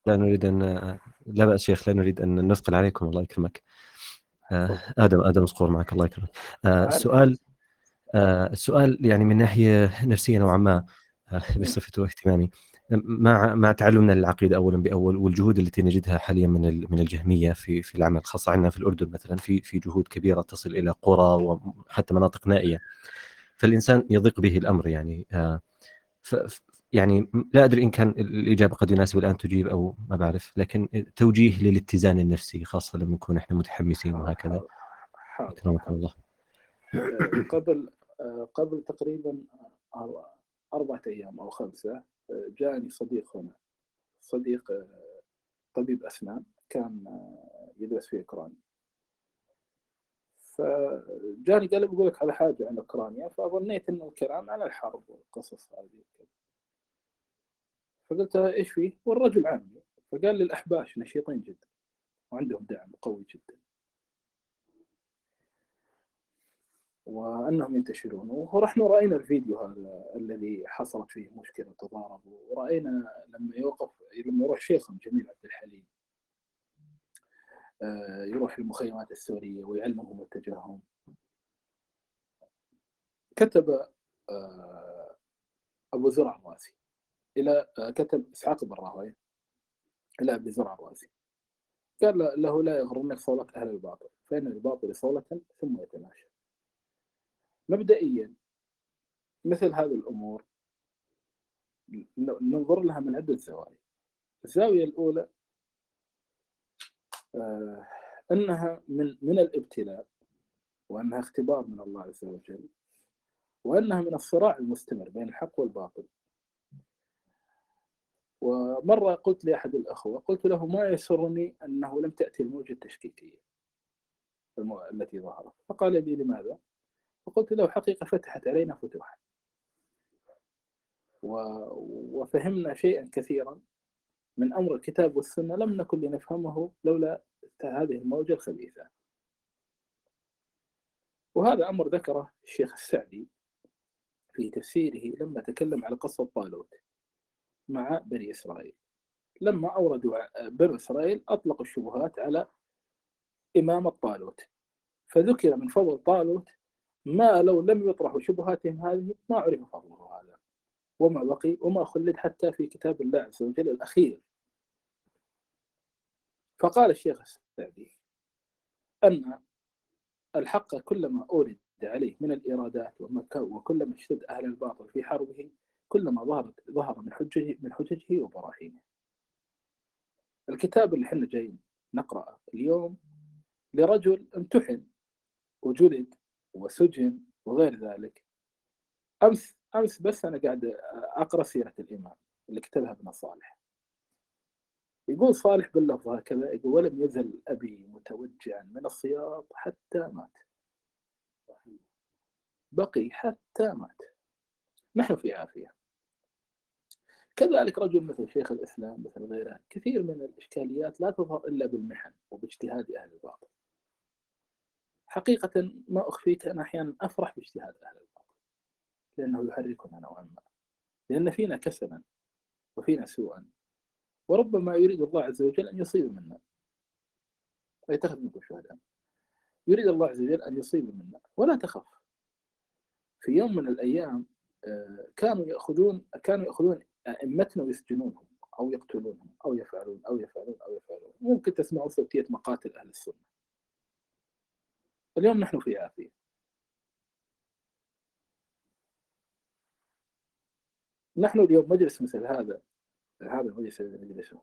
لا نريد أن لا بأس شيخ، لا نريد أن نثقل عليكم، الله يكرمك. آدم صقور معك، الله يكرمك. السؤال يعني من ناحية نفسية نوعا ما، بصفة واهتمامي مع تعلمنا للعقيدة أولا بأول، والجهود التي نجدها حاليا من الجهمية في العمل، خاصة عندنا في الأردن مثلا، في جهود كبيرة تصل إلى قرى وحتى مناطق نائية، فالإنسان يضيق به الأمر يعني. يعني لا أدري إن كان الإجابة قد يناسب الآن تجيب أو ما بعرف، لكن توجيه للاتزان النفسي خاصة لما نكون إحنا متحمسين وهكذا. أكرمكم الله. قبل تقريبا 4 أيام أو 5 جاءني صديق هنا، صديق طبيب أسنان كان يدرس في أوكرانيا، فجاني قال لي بقول لك على حاجة عن أوكرانيا، فظنيت إنه الكلام عن الحرب والقصص هذه. فقلت له إيش فيه؟ والرجل عامي، فقال لي الأحباش نشيطين جدا وعندهم دعم قوي جدا وأنهم ينتشرون. ورحنا رأينا الفيديو هذا الذي حصلت فيه مشكلة تضاربوا، ورأينا لما يروح شيخهم جميل عبد الحليم يروح المخيمات السورية ويعلمهم اتجاههم. كتب أبو زرع الرازي إلى كتب إسحاق بن راهويه إلى أبي زرع الرازي، قال له لا يغرنك صولة أهل الباطل، فإن الباطل صولة ثم يتماشى. مبدئيا مثل هذه الأمور ننظر لها من عدة زوايا. الزاوية الأولى أنها من الابتلاء، وأنها اختبار من الله عز وجل، وأنها من الصراع المستمر بين الحق والباطل. ومرة قلت لأحد الأخوة، قلت له ما يسرني أنه لم تأتي الموجة التشكيكية التي ظهرت، فقال لي لماذا؟ فقلت له حقيقة فتحت علينا فتوحا وفهمنا شيئا كثيرا من أمر الكتاب والسنة لم نكن لنفهمه لولا هذه الموجة الخبيثة. وهذا أمر ذكره الشيخ السعدي في تفسيره لما تكلم على قصة طالوت مع بني إسرائيل، لما أوردوا بني إسرائيل أطلقوا الشبهات على إمامة طالوت، فذكر من فضل طالوت ما لو لم يطرحوا شبهاتهم هذه ما عرف فضله هذا وما بقي وما خلد حتى في كتاب الله عز وجل الأخير. فقال الشيخ السعدي أن الحق كلما أورد عليه من الإرادات وكلما اشتد أهل الباطل في حربه كلما ظهر من حججه وبراهينه. الكتاب اللي احنا جايين نقرأه اليوم لرجل امتحن وجلد وسجن وغير ذلك. أمس بس أنا قاعد أقرأ سيرة الإمام اللي كتبها ابن صالح، يقول صالح باللفظ هكذا، يقول ولم يزل أبي متوجعا من الصياط حتى مات، بقي حتى مات. نحن في عافية. كذلك رجل مثل شيخ الإسلام مثل غيره، كثير من الإشكاليات لا تظهر إلا بالمحن وباجتهاد أهل الباطل. حقيقة ما أخفيك أنا أحيانا أفرح باجتهاد أهل الباطل لأنه يحركنا نوعا ما، لأن فينا كسلا وفينا سوءا، وربما يريد الله عز وجل أن يصيب منا ويتخذ منكم شهداء. يريد الله عز وجل أن يصيب منا ولا تخف. في يوم من الأيام كانوا يأخذون أئمتنا ويسجنونهم أو يقتلونهم أو يفعلون. ممكن تسمعوا صوتية مقاتل أهل السنة. اليوم نحن في عافية. نحن اليوم مجلس مثل هذا المجلس الذي نجلسه،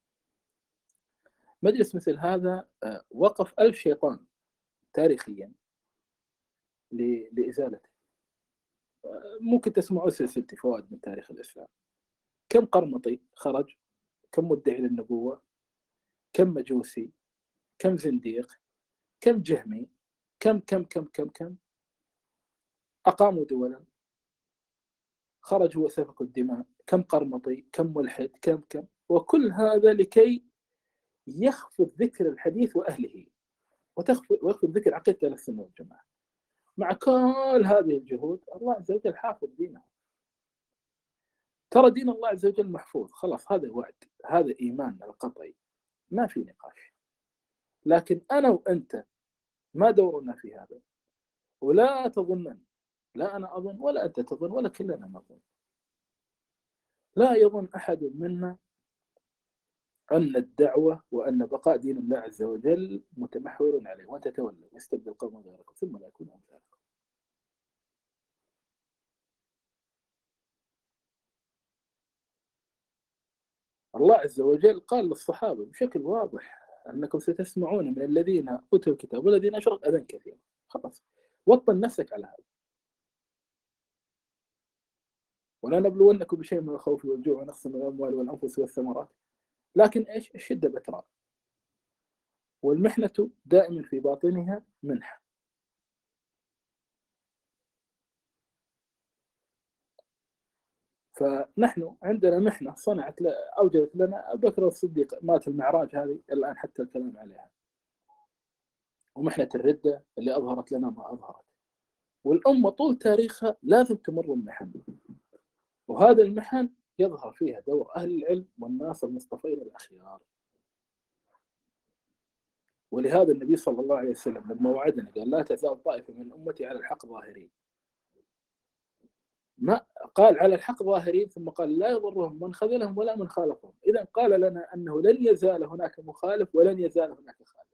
مجلس مثل هذا وقف 1000 شيطان تاريخيا لإزالته. ممكن تسمعوا سلسلة فوائد من تاريخ الإسلام، كم قرمطي خرج، كم مدعي للنبوة، كم مجوسي، كم زنديق، كم جهمي، كم أقاموا دولا، خرجوا وسفكوا الدماء، كم قرمطي، كم ملحد، كم وكل هذا لكي يخفض ذكر الحديث وأهله ويخفض ذكر عقيدة أهل السنة والجماعة. مع كل هذه الجهود الله عز وجل حافظ دينه. ترى دين الله عز وجل محفوظ، خلاص هذا وعد، هذا إيمان القطعي ما في نقاش. لكن أنا وأنت ما دورنا في هذا، ولا تظنن، لا أنا أظن ولا أنت تظن ولا كلنا نظن، لا يظن أحد منا أن الدعوة وأن بقاء دين الله عز وجل متمحور عليه، وأنت تولى يستبدل قوم غيركم ثم لا يكون أمثالكم. الله عز وجل قال للصحابة بشكل واضح أنكم ستسمعون من الذين أوتوا الكتاب والذين أشركوا أذى كثيرا. خلاص وطن نفسك على هذا. ولا نبلونكم بشيء من الخوف والجوع ونقص من الأموال والأنفس والثمرات، لكن إيش؟ الشدة بترى، والمحنة دائما في باطنها منحة. فنحن عندنا محنة صنعت أوجدت لنا أبو بكر الصديق، مات المعراج هذه الآن حتى الكلام عليها، ومحنة الردة اللي أظهرت لنا ما أظهرت. والأمة طول تاريخها لازم تمر المحن، وهذا المحن يظهر فيها دور أهل العلم والناس المصطفين الأخيار. ولهذا النبي صلى الله عليه وسلم لما وعدنا قال لا تزال طائفة من أمتي على الحق ظاهرين، ما قال على الحق ظاهرين ثم قال لا يضرهم من خذلهم ولا من خالفهم. إذا قال لنا أنه لن يزال هناك مخالف ولن يزال هناك خالف.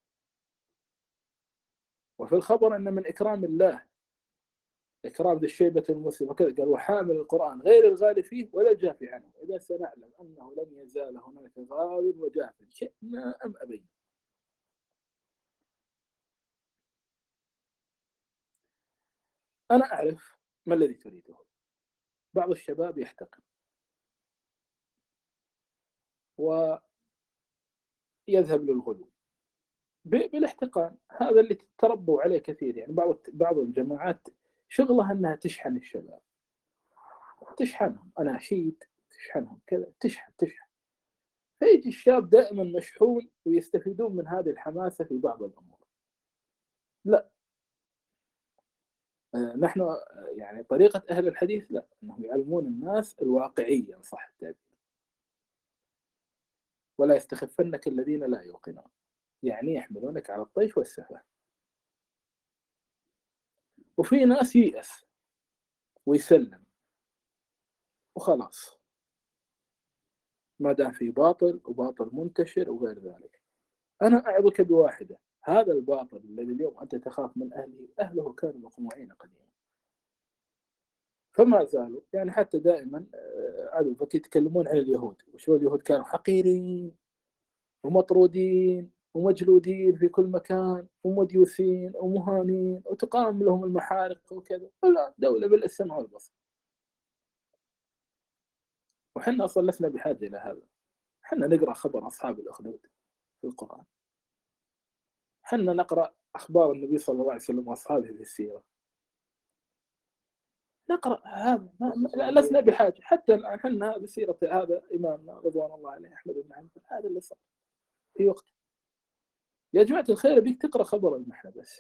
وفي الخبر أن من إكرام الله إكرام ذي الشيبة المسلم، وكذا قال وحامل القرآن غير الغالي فيه ولا الجافي عنه. إذا سنعلم أنه لن يزال هناك غال وجاف شئنا أم أبينا. أنا أعرف ما الذي تريده. بعض الشباب يحتقن ويذهب للغلو بالاحتقان، هذا اللي تربوا عليه كثير. يعني بعض الجماعات شغلها أنها تشحن الشباب، تشحنهم أناشيد، تشحنهم كذا، تشحن. فيجي الشاب دائما مشحون ويستفيدون من هذه الحماسة في بعض الأمور. لا، نحن يعني طريقة أهل الحديث لا، أنهم يعلمون الناس الواقعية صح التعبير. ولا يستخفنك الذين لا يوقنون، يعني يحملونك على الطيش والسفه. وفي ناس ييأس ويسلم وخلاص ما دام في باطل وباطل منتشر وغير ذلك. أنا أعظك بواحدة، هذا الباطل الذي اليوم أنت تخاف من أهله كانوا مقموعين قديما فما زالوا. يعني حتى دائما عدوك يتكلمون عن اليهود، وشو اليهود كانوا حقيرين ومطرودين ومجلودين في كل مكان ومديوسين ومهانين وتقام لهم المحارق وكذا. لا، دولة بالسمع والبصر. وحنا أصلا لسنا بحاجة إلى هذا. حنا نقرأ خبر أصحاب الأخدود في القرآن، حنا نقرأ أخبار النبي صلى الله عليه وسلم وأصحابه في السيرة، نقرأ هذا. لسنا بحاجة. حتى الآن حنا بسيرة هذا إمامنا رضوان الله عليه أحمد بن حنبل، هذا اللي صار في وقت. يا جماعة الخير بيك تقرأ خبر المحنة بس،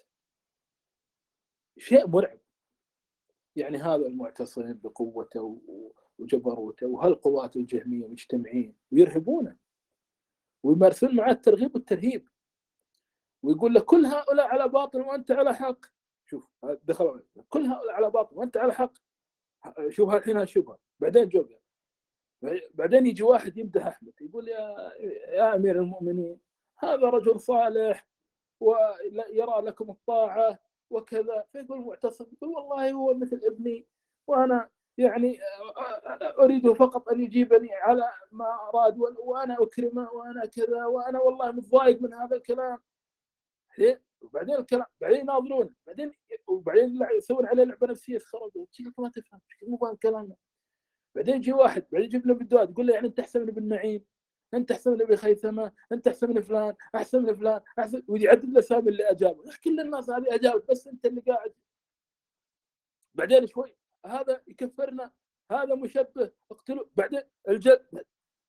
شيء مرعب. يعني هذا المعتصم بقوته وجبروته، وهالقوات الجهمية مجتمعين ويرهبونه ويمارسون معه الترغيب والترهيب، ويقول لك كل هؤلاء على باطل وأنت على حق. شوف دخل كل هؤلاء على باطل وأنت على حق. شوف الحين هالشبهة. بعدين جوجل، بعدين يجي واحد يمدح أحمد يقول يا أمير المؤمنين هذا رجل صالح ويرى لكم الطاعة وكذا. فيقول معتصم يقول والله هو مثل ابني، وأنا يعني أريده فقط أن يجيبني على ما أراد، وأنا أكرمه وأنا كذا، وأنا والله متضايق من هذا الكلام. وبعدين الكلام بعدين يناظرون، وبعدين يسوون عليه لعبة نفسية يسخرون. شكلك ما تفهم، شكلك مو فاهم كلامنا. بعدين يجي واحد بعدين يجيب له بالدواد يقول له يعني أنت أحسن من ابن نعيم، أنت أحسن من أبي خيثمة، أنت أحسن من فلان، أحسن من فلان، أحسن، ويعدل الأسامي اللي أجابه. كل الناس هذه أجابت بس أنت اللي قاعد. بعدين شوي هذا يكفرنا، هذا مشبه، اقتلوا. بعدين الجد.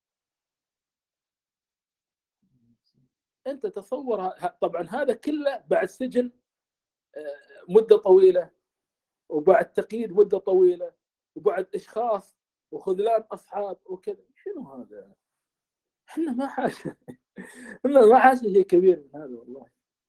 أنت تصور طبعا هذا كله بعد سجن مدة طويلة، وبعد تقييد مدة طويلة، وبعد إشخاص وخذلان أصحاب وكذا. شنو هذا؟ احنا ما حاجة احنا ما حاجة شيء كبير من هذا والله.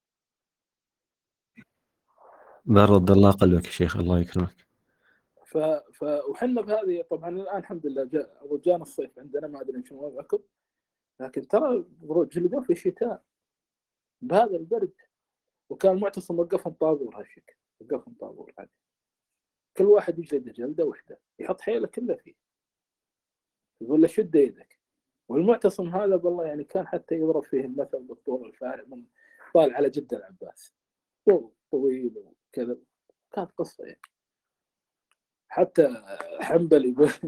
برد الله قلبك يا شيخ، الله يكرمك. وحنا بهذه طبعا الآن الحمد لله جانا الصيف عندنا، ما أدري شنو وضعكم، لكن ترى جلدوا في الشتاء بهذا البرد، وكان المعتصم وقفهم طابور هالشكل، وقفهم طابور عادي، كل واحد يجلد جلده وحده، يحط حيله كله فيه، يقول له شد يدك. والمعتصم هذا بالله يعني كان حتى يضرب فيه المثل بالطول الفارغ، من طال على جد العباس، طويل وكذا، كانت قصه يعني. حتى حنبل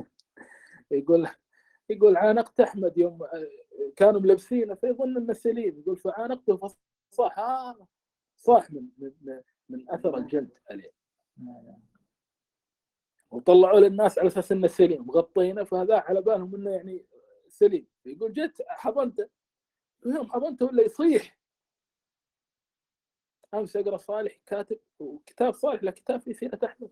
يقول عانقت احمد يوم كانوا ملبسينه فيظن انه سليم، يقول فعانقته فصاح صاح من اثر الجلد عليه، وطلعوا للناس على اساس انه سليم مغطينه، فهذا على بالهم انه يعني سليم. يقول جيت حضنته، يوم حضنته ولا يصيح. امس اقرا صالح كاتب، وكتاب صالح له كتاب في سيره احمد،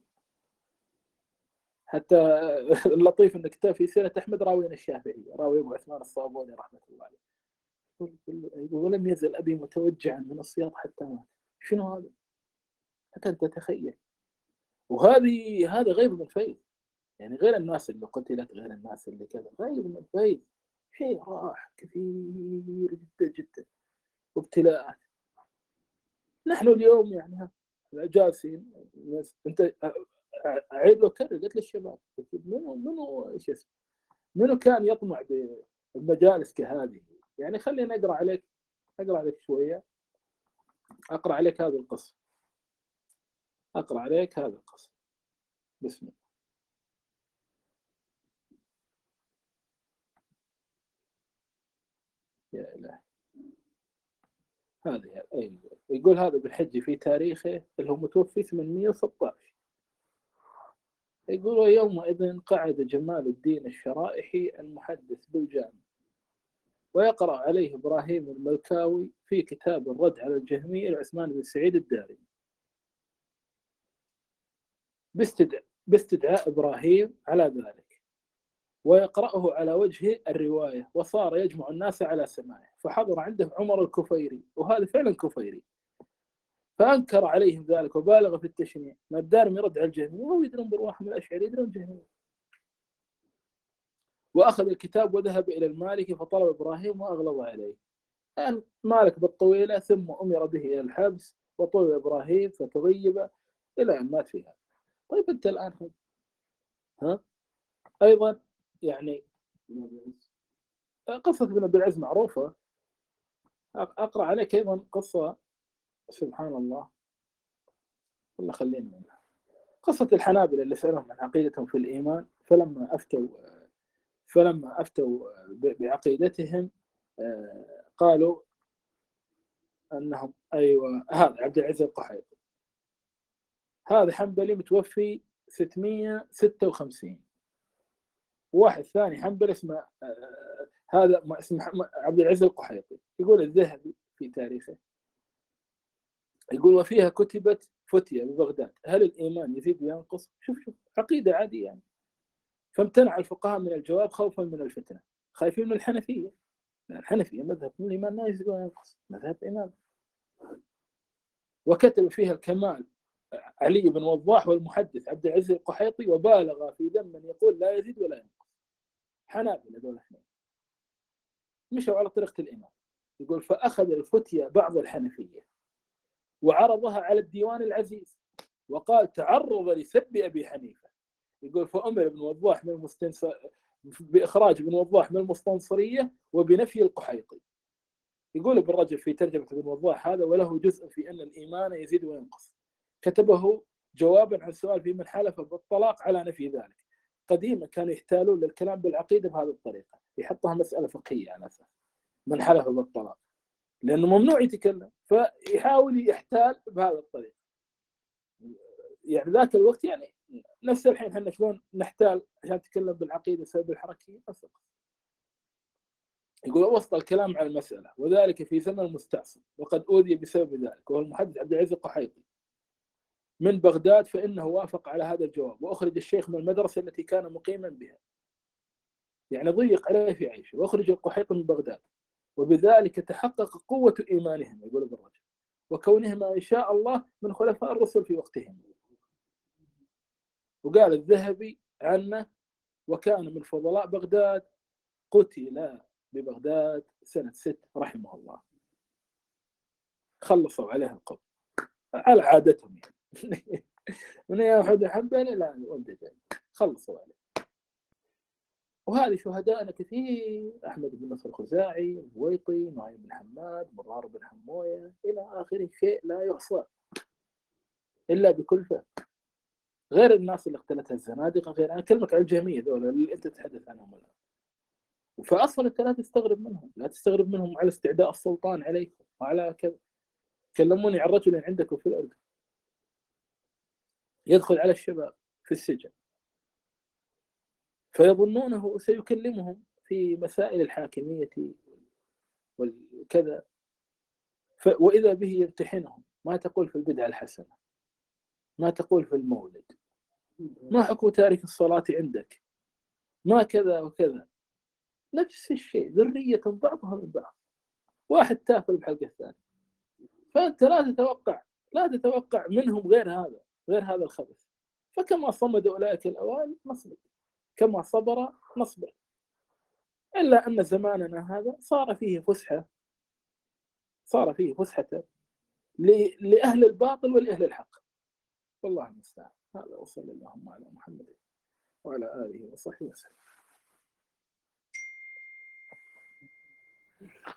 حتى اللطيف ان كتاب في سيره احمد راوينا الشافعي، راوي ابو عثمان الصابوني رحمه الله عليه. يقول ولم يزل ابي متوجعا من السياط حتى مات. شنو هذا؟ حتى انت تتخيل. هذا غير من الفيض، يعني غير الناس اللي قتلت، غير الناس اللي كذا، غير من الفيض شيء راح كثير جدا جدا، وابتلاءات. نحن اليوم يعني جالسين، انت اعيد واكرر، قلت للشباب منو ايش اسمه، منو كان يطمع بالمجالس كهذه؟ يعني خليني اقرا عليك شويه، اقرا عليك هذه القصه، بسم الله. يا إلهي، هذه يقول هذا بالحج في تاريخه اللي هو متوفي 816. يقول ويومئذ قعد جمال الدين الشرائحي المحدث بالجامع، ويقرأ عليه إبراهيم الملكاوي في كتاب الرد على الجهمية لعثمان بن سعيد الدارمي باستدعاء إبراهيم على ذلك، ويقرأه على وجه الرواية، وصار يجمع الناس على سماعه، فحضر عنده عمر الكفيري، وهذا فعلا كفيري، فأنكر عليهم ذلك وبالغ في التشنيع. ما الدارمي يرد على الجهمية، وهو يدرون برواحهم الأشعري، يدرون الجهمية. وأخذ الكتاب وذهب إلى المالكي فطلب إبراهيم وأغلظ عليه. الآن مالك بالطويلة، ثم أمر به إلى الحبس، وطلب إبراهيم فتغيب إلى أن مات فيها. طيب أنت الآن أيضا يعني قصة ابن أبي العز معروفة. أقرأ عليك أيضا قصة، سبحان الله، ولا خلينا منها. قصة الحنابلة اللي سألهم عن عقيدتهم في الإيمان، فلما أفتوا بعقيدتهم قالوا أنهم هذا عبد العزيز القحيطي، هذا حنبلي متوفي 656. واحد ثاني حنبلي اسمه هذا اسمه عبد العزيز القحيطي. يقول الذهبي في تاريخه، يقول وفيها كتبت فتية ببغداد هل الإيمان يزيد وينقص؟ شوف عقيدة عادية يعني. فامتنع الفقهاء من الجواب خوفا من الفتنة، خايفين من الحنفية. الحنفية مذهب من الإيمان لا يزيد وينقص، مذهب إمام. وكتب فيها الكمال علي بن وضاح والمحدث عبد العزيز القحيطي، وبالغ في ذم من يقول لا يزيد ولا ينقص. حنابلة دول اثنين مشوا على طريقة الإمام. يقول فأخذ الفتية بعض الحنفية وعرضها على الديوان العزيز، وقال تعرض لسب أبي حنيفة. يقول فأمر ابن وضاح بإخراج ابن وضاح من المستنصرية وبنفي القحيطي. يقول ابن رجب في ترجمة ابن وضاح هذا وله جزء في أن الإيمان يزيد وينقص، كتبه جوابا عن سؤال في من حلف بالطلاق على نفي ذلك. قديما كانوا يحتالون للكلام بالعقيدة بهذه الطريقة، يحطها مسألة فقهية على أساس من حلف بالطلاق، لأنه ممنوع يتكلم، فيحاول يحتال بهذه الطريقة. يعني ذاك الوقت يعني نفس الحين احنا شلون نحتال عشان نتكلم بالعقيدة بسبب الحركية. يقول وسط الكلام على المسألة، وذلك في زمن المستعصم، وقد أوذي بسبب ذلك، وهو المحدث عبد العزيز القحيطي من بغداد، فإنه وافق على هذا الجواب، وأخرج الشيخ من المدرسة التي كان مقيما بها، يعني ضيق عليه في عيشه، واخرج القحيط من بغداد، وبذلك تحقق قوة إيمانهم، يقول ابن رجب، وكونهم ما شاء الله من خلفاء الرسل في وقتهم. وقال الذهبي عنه: وكان من فضلاء بغداد، قتل ببغداد سنة 6 رحمه الله. خلصوا عليه القبر على عادتهم يعني من يا أحد حبنا لا ولد خلصوا عليه. وهذه شهدائنا كثير: أحمد بن نصر الخزاعي، البويطي، نعيم بن حماد، مرار بن حموية، إلى آخره، شيء لا يحصى إلا بكلفة. غير الناس اللي اقتلتها الزنادقة، غير أنا أكلمك عن الجهمية ذولا اللي أنت تتحدث عنهم الآن. فأصلا أنت لا تستغرب منهم، لا تستغرب منهم على استعداء السلطان عليكم وعلى كذا. كلموني عن رجل عندكم في الأردن يدخل على الشباب في السجن فيظنونه سيكلمهم في مسائل الحاكمية والكذا، وإذا به يمتحنهم: ما تقول في البدعة الحسنة؟ ما تقول في المولد؟ ما حكم تارك الصلاة عندك؟ ما كذا وكذا. نفس الشيء، ذرية بعضها من بعض، واحد تافل بحلقة الثاني. فأنت لا تتوقع منهم غير هذا الخبث. فكما صمد أولئك الأوائل نصبر، كما صبر نصبر. إلا أن زماننا هذا صار فيه فسحة لأهل الباطل ولأهل الحق، والله المستعان. هذا وصلى اللهم على محمد وعلى آله وصحبه وسلم.